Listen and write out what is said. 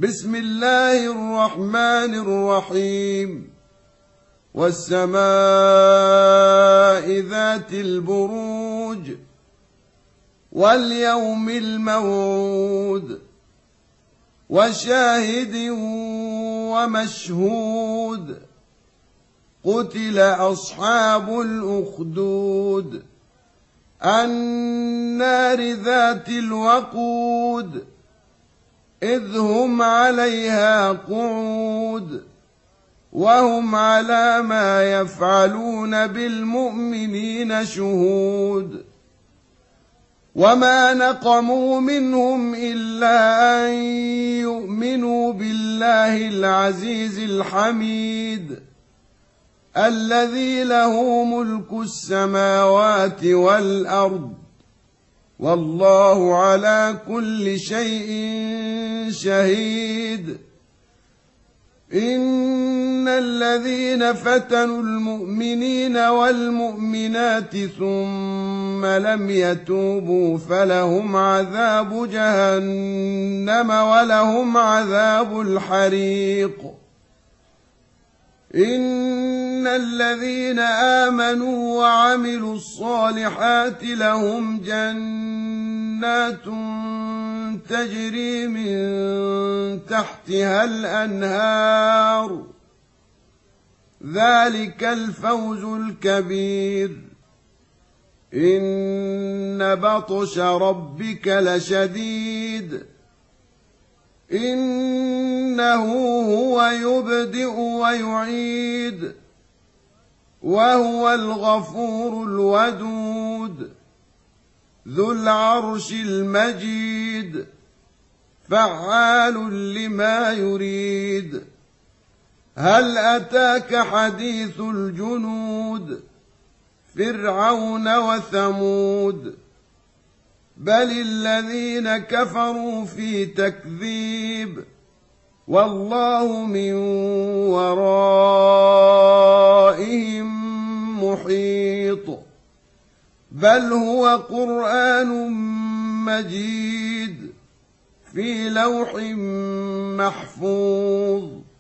بسم الله الرحمن الرحيم والسماء ذات البروج واليوم الموعود وشاهد ومشهود قتل أصحاب الأخدود النار ذات الوقود إذ هم عليها قعود وهم على ما يفعلون بالمؤمنين شهود وما نقموا منهم إلا أن يؤمنوا بالله العزيز الحميد الذي له ملك السماوات والأرض والله على كل شيء شهيد إن الذين فتنوا المؤمنين والمؤمنات ثم لم يتوبوا فلهم عذاب جهنم ولهم عذاب الحريق إن الذين آمنوا وعملوا الصالحات لهم جنات تجري من تحتها الأنهار ذلك الفوز الكبير إن بطش ربك لشديد إنه هو يبدئ ويعيد وهو الغفور الودود ذو العرش المجيد فعال لما يريد هل أتاك حديث الجنود فرعون وثمود بل الذين كفروا في تكذيب والله من ورائهم محيط بل هو قرآن مجيد في لوح محفوظ